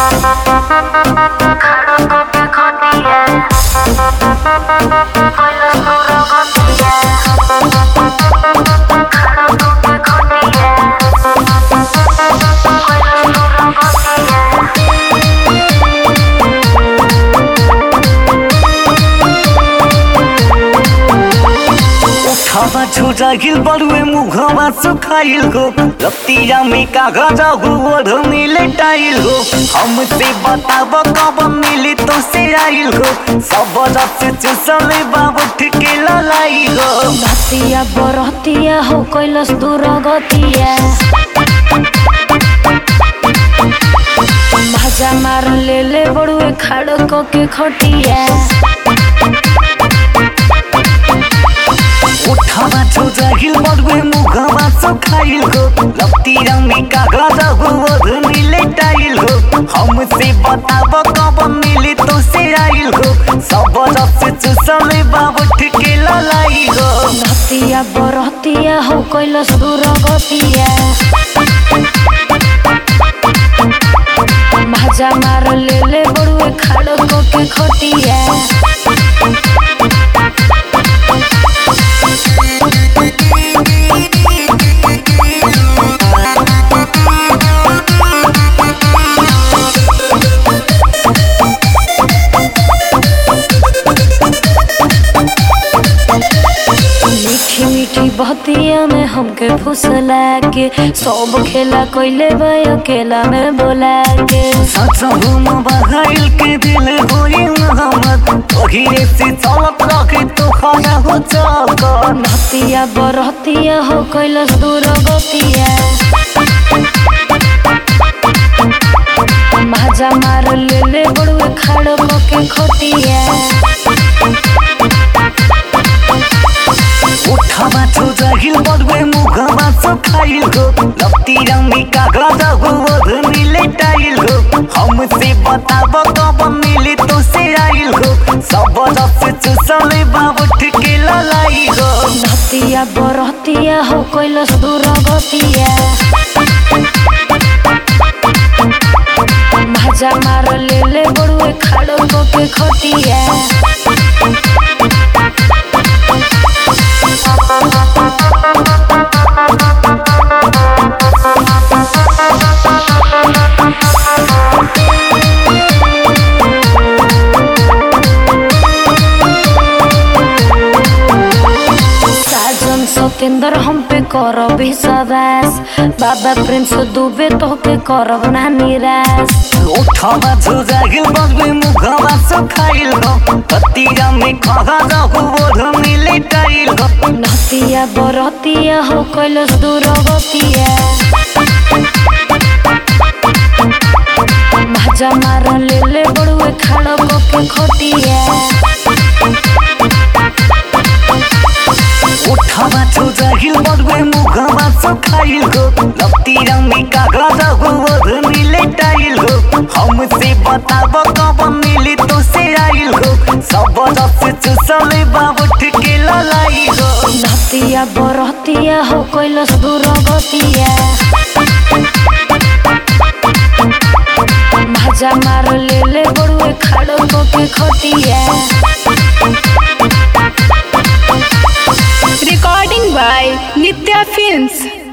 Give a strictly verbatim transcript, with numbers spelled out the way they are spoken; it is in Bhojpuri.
हवा छुजागिल बरुए मुखवा सुखाइल हो लतिया में कागज हुआ मिले टाइल हो हमसे बताब कब मिली तो से आइल हो सब से चुसले बाबू ठिके ललाई हो लतिया बरतिया हो कैलस दूर गतिया मजा मार ले ले बड़ुए खड़को के खटिया उठावा छुजागिल बरुए मुखवा सुखाइल हो लतिया में कागज हुआ मिले टाइल हो हमसे बताब कब मिली तो से आइल हो सब से चुसले बाबू ठिके ललाई हो लतिया बरतिया हो कैलस दूर गतिया मजा मार ले ले बड़ुए खड़को के खटिया मीठी मीठी बहतिया में हमके फुसला के सब खेला कोइले भाई अकेला में बोला के सच हम बहाइल के दिल होई मोहम्मद ओहिरे से चलत रखे तो खाना हो चक लतिया बरतिया हो कैलस दूर गतिया मजा मार ले ले बड़ुए खड़को के खटिया उठावा छुजागिल बरुए मुखवा सुखाइल हो लतिया में कागज हुआ मिले टाइल हो हमसे बताब कब मिली तो से आइल हो सब से चुसले बाबू ठिके ललाई हो लतिया बरतिया हो कैलस दूर गतिया मजा मार ले ले बड़ुए खड़को के खटिया साजन सतेंद्र हम पे करब विश्वास बाबा प्रिंस दुबे तो पे करब ना निराश उठावा छुजागिल बरुए मुखवा सुखाइल हो लतिया में कागज हुआ मिले टाइल हो लतिया बरतिया हो कैलस दूर गतिया मजा मार ले ले बड़ुए खड़को के खटिया उठावा छुजागिल बरुए मुखवा सुखाइल हो लतिया में कागज हुआ मिले टाइल हो हमसे बताब कब मिली तो से आइल हो सब से चुसले बाबू ठिके ललाई हो लतिया बरतिया हो कैलस दूर गतिया मजा मार ले ले बड़ुए खड़को के खटिया Recording by Nitya Films.